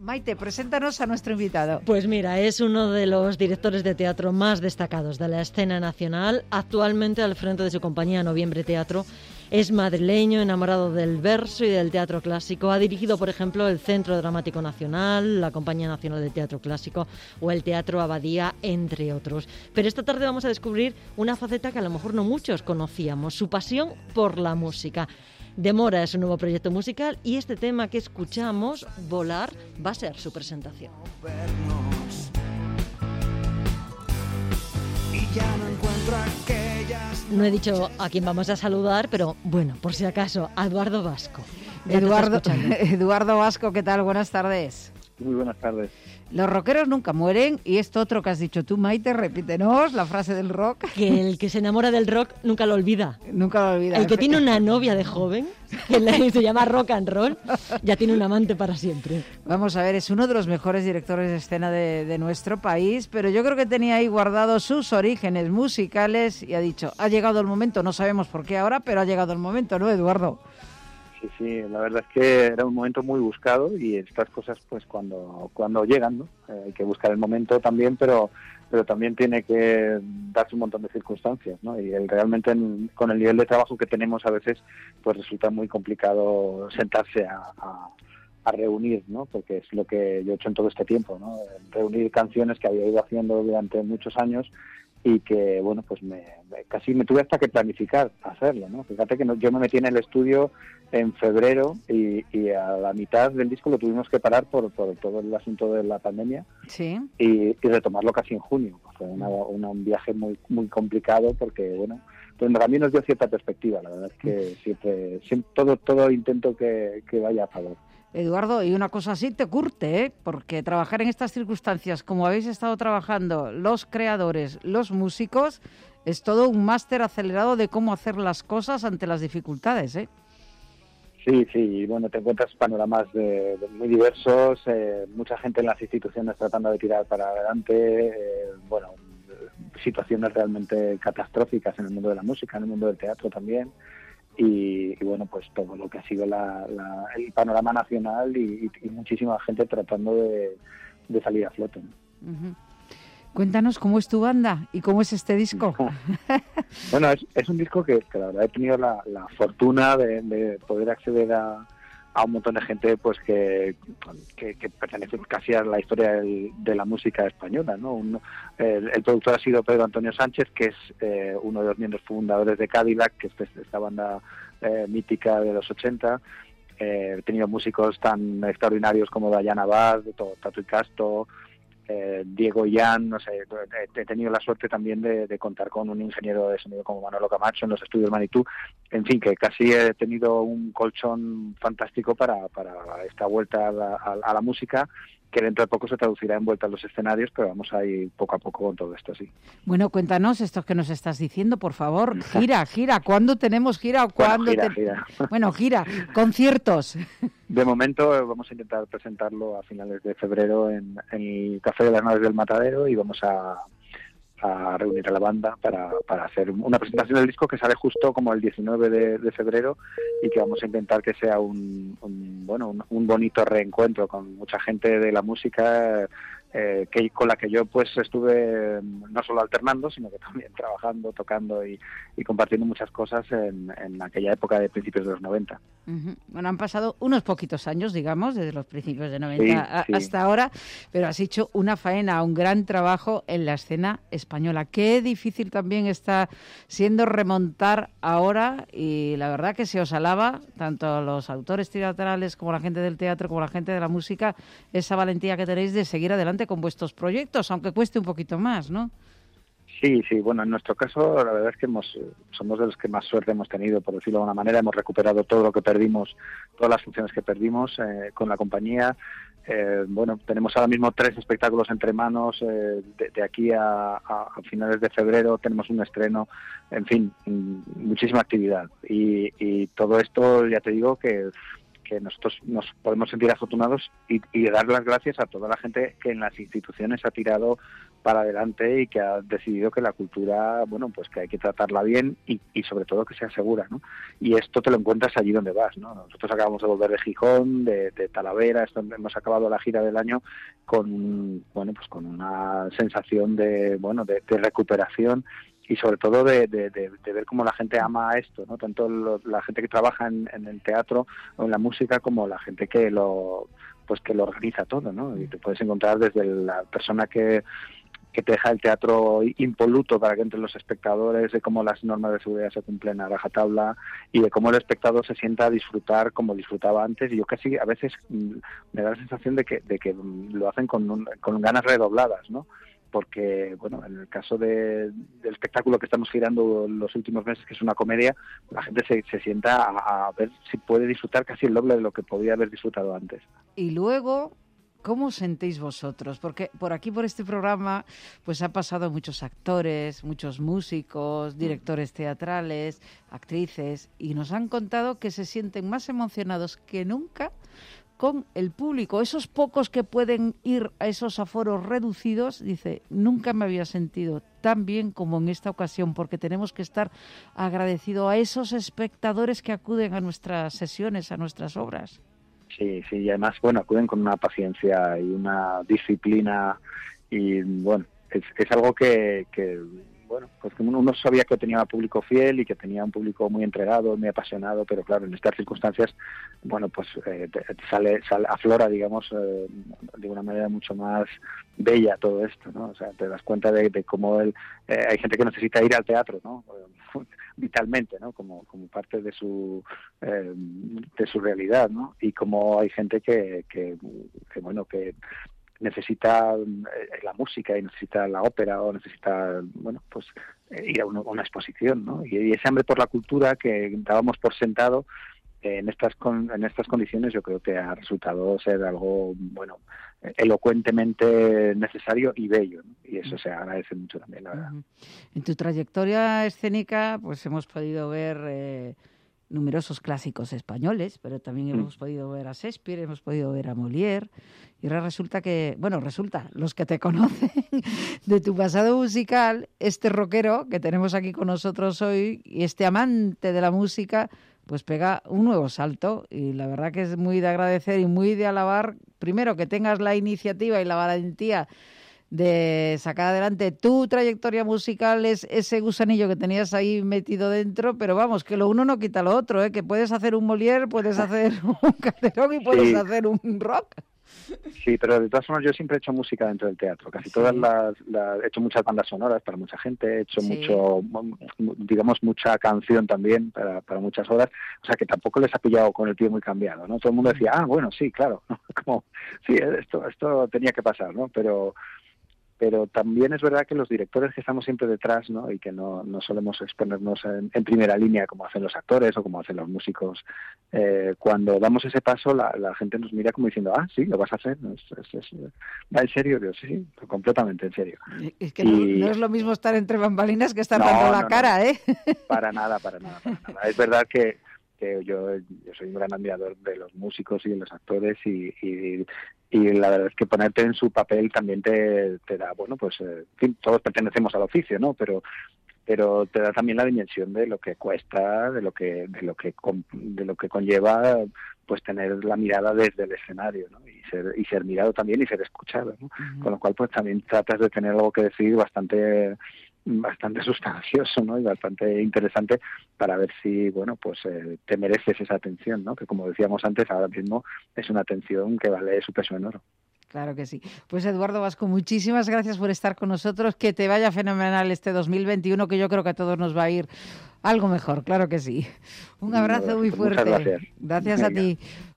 Maite, preséntanos a nuestro invitado. Pues mira, es uno de los directores de teatro más destacados de la escena nacional, actualmente al frente de su compañía Noviembre Teatro. Es madrileño, enamorado del verso y del teatro clásico. Ha dirigido, por ejemplo, el Centro Dramático Nacional, la Compañía Nacional de Teatro Clásico o el Teatro Abadía, entre otros. Pero esta tarde vamos a descubrir una faceta que a lo mejor no muchos conocíamos, su pasión por la música. Demora es un nuevo proyecto musical y este tema que escuchamos, Volar, va a ser su presentación. No he dicho a quién vamos a saludar, pero bueno, por si acaso, a Eduardo Vasco. Eduardo Vasco, ¿qué tal? Buenas tardes. Muy buenas tardes. Los rockeros nunca mueren, y esto otro que has dicho tú, Maite, repítenos la frase del rock. Que el que se enamora del rock nunca lo olvida. Nunca lo olvida. El que tiene una novia de joven, que se llama rock and roll, ya tiene un amante para siempre. Vamos a ver, es uno de los mejores directores de escena de nuestro país, pero yo creo que tenía ahí guardados sus orígenes musicales y ha dicho, ha llegado el momento, no sabemos por qué ahora, pero ha llegado el momento, ¿no, Eduardo? Sí, la verdad es que era un momento muy buscado y estas cosas pues cuando llegan, ¿no? Hay que buscar el momento también, pero también tiene que darse un montón de circunstancias, ¿no? Y realmente con el nivel de trabajo que tenemos a veces pues resulta muy complicado sentarse a reunir, ¿no? Porque es lo que yo he hecho en todo este tiempo, ¿no? Reunir canciones que había ido haciendo durante muchos años y que, bueno, pues casi me tuve hasta que planificar hacerlo, ¿no? Fíjate que yo me metí en el estudio en febrero y a la mitad del disco lo tuvimos que parar por todo el asunto de la pandemia. Sí. Y retomarlo casi en junio. Fue un viaje muy muy complicado porque, bueno, pues también nos dio cierta perspectiva. La verdad es que siempre todo intento que vaya a favor. Eduardo, y una cosa así te curte, ¿eh? Porque trabajar en estas circunstancias, como habéis estado trabajando los creadores, los músicos, es todo un máster acelerado de cómo hacer las cosas ante las dificultades, ¿eh? Sí, y bueno, te encuentras panoramas de muy diversos, mucha gente en las instituciones tratando de tirar para adelante, situaciones realmente catastróficas en el mundo de la música, en el mundo del teatro también. Y bueno, pues todo lo que ha sido el panorama nacional y muchísima gente tratando de salir a flote. Uh-huh. Cuéntanos cómo es tu banda y cómo es este disco. Bueno, es un disco que la verdad he tenido la fortuna de poder acceder a un montón de gente pues que pertenece casi a la historia de la música española, ¿no? El productor ha sido Pedro Antonio Sánchez, que es uno de los miembros fundadores de Cadillac, que es esta banda mítica de los 80. He tenido músicos tan extraordinarios como Dayana Abad, Tato y Casto, Diego Yan, no sé, he tenido la suerte también de contar con un ingeniero de sonido como Manolo Camacho en los estudios Manitou, en fin, que casi he tenido un colchón fantástico para esta vuelta a la música, que dentro de poco se traducirá en vuelta a los escenarios, pero vamos a ir poco a poco con todo esto, sí. Bueno, cuéntanos esto que nos estás diciendo, por favor. Gira. ¿Cuándo tenemos gira? Gira. Bueno, gira. Conciertos. De momento vamos a intentar presentarlo a finales de febrero en el Café de las Naves del Matadero y vamos a reunir a la banda para hacer una presentación del disco que sale justo como el 19 de febrero y que vamos a intentar que sea un bonito reencuentro con mucha gente de la música con la que yo pues estuve no solo alternando, sino que también trabajando, tocando y compartiendo muchas cosas en aquella época de principios de los 90. Uh-huh. Bueno, han pasado unos poquitos años, digamos, desde los principios de 90 sí. hasta ahora, pero has hecho una faena, un gran trabajo en la escena española. Qué difícil también está siendo remontar ahora, y la verdad que se os alaba, tanto los autores teatrales como la gente del teatro, como la gente de la música, esa valentía que tenéis de seguir adelante con vuestros proyectos, aunque cueste un poquito más, ¿no? Sí, bueno, en nuestro caso la verdad es que somos de los que más suerte hemos tenido, por decirlo de alguna manera. Hemos recuperado todo lo que perdimos, todas las funciones que perdimos con la compañía. Tenemos ahora mismo 3 espectáculos entre manos, de aquí a finales de febrero tenemos un estreno, en fin, muchísima actividad. Y todo esto, ya te digo, que que nosotros nos podemos sentir afortunados y dar las gracias a toda la gente que en las instituciones ha tirado para adelante y que ha decidido que la cultura, bueno, pues que hay que tratarla bien y sobre todo que sea segura, ¿no? Y esto te lo encuentras allí donde vas, ¿no? Nosotros acabamos de volver de Gijón, de Talavera, hemos acabado la gira del año con, bueno, pues con una sensación de recuperación y sobre todo de ver cómo la gente ama esto, ¿no? Tanto la gente que trabaja en el teatro o en la música como la gente que lo organiza todo, ¿no? Y te puedes encontrar desde la persona que te deja el teatro impoluto para que entren los espectadores, de cómo las normas de seguridad se cumplen a rajatabla y de cómo el espectador se sienta a disfrutar como disfrutaba antes. Y yo casi a veces me da la sensación de que lo hacen con ganas redobladas, ¿no? Porque, bueno, en el caso del espectáculo que estamos girando los últimos meses, que es una comedia, la gente se sienta a ver si puede disfrutar casi el doble de lo que podía haber disfrutado antes. Y luego, ¿cómo sentís vosotros? Porque por aquí, por este programa, pues ha pasado muchos actores, muchos músicos, directores teatrales, actrices, y nos han contado que se sienten más emocionados que nunca con el público. Esos pocos que pueden ir a esos aforos reducidos, dice, nunca me había sentido tan bien como en esta ocasión, porque tenemos que estar agradecidos a esos espectadores que acuden a nuestras sesiones, a nuestras obras. Sí, y además, bueno, acuden con una paciencia y una disciplina y, bueno, es algo que bueno, pues uno sabía que tenía un público fiel y que tenía un público muy entregado, muy apasionado, pero claro, en estas circunstancias, bueno, pues sale aflora, digamos, de una manera mucho más bella todo esto, ¿no? O sea, te das cuenta de cómo hay gente que necesita ir al teatro, ¿no? Vitalmente, ¿no? Como parte de su realidad, ¿no? Y como hay gente que necesita la música y necesita la ópera o necesita, bueno, pues ir a una exposición, ¿no? Y ese hambre por la cultura que dábamos por sentado en estas condiciones, yo creo que ha resultado ser algo, bueno, elocuentemente necesario y bello, ¿no? Y eso se agradece mucho también, la verdad. En tu trayectoria escénica, pues hemos podido ver numerosos clásicos españoles, pero también hemos podido ver a Shakespeare, hemos podido ver a Molière, y ahora resulta, los que te conocen de tu pasado musical, este rockero que tenemos aquí con nosotros hoy, y este amante de la música, pues pega un nuevo salto, y la verdad que es muy de agradecer y muy de alabar, primero que tengas la iniciativa y la valentía de sacar adelante tu trayectoria musical, es ese gusanillo que tenías ahí metido dentro, pero vamos, que lo uno no quita lo otro, que puedes hacer un Molière, puedes hacer un Calderón y puedes hacer un rock. Sí, pero de todas formas yo siempre he hecho música dentro del teatro, casi todas he hecho muchas bandas sonoras para mucha gente, he hecho mucha canción también para muchas horas, o sea que tampoco les ha pillado con el pie muy cambiado, ¿no? Todo el mundo decía, bueno, sí, claro, como, sí, esto tenía que pasar, ¿no? Pero también es verdad que los directores que estamos siempre detrás, ¿no? Y que no solemos exponernos en primera línea como hacen los actores o como hacen los músicos, cuando damos ese paso la gente nos mira como diciendo, sí, lo vas a hacer, ¿va en serio? Yo, sí, completamente en serio. Es que no es lo mismo estar entre bambalinas que estar dando la cara, ¿eh? Para nada. Es verdad que yo soy un gran admirador de los músicos y de los actores y la verdad es que ponerte en su papel también te da, bueno, pues en fin, todos pertenecemos al oficio, ¿no? Pero te da también la dimensión de lo que cuesta, de lo que conlleva, pues tener la mirada desde el escenario, ¿no? Y ser mirado también y ser escuchado, ¿no? Con lo cual pues también tratas de tener algo que decir bastante sustancioso, ¿no? Y bastante interesante para ver si, bueno, pues te mereces esa atención, ¿no? Que como decíamos antes, ahora mismo es una atención que vale su peso en oro. Claro que sí. Pues Eduardo Vasco, muchísimas gracias por estar con nosotros. Que te vaya fenomenal este 2021, que yo creo que a todos nos va a ir algo mejor, claro que sí. Un abrazo muy fuerte. Muchas gracias. Gracias a ti.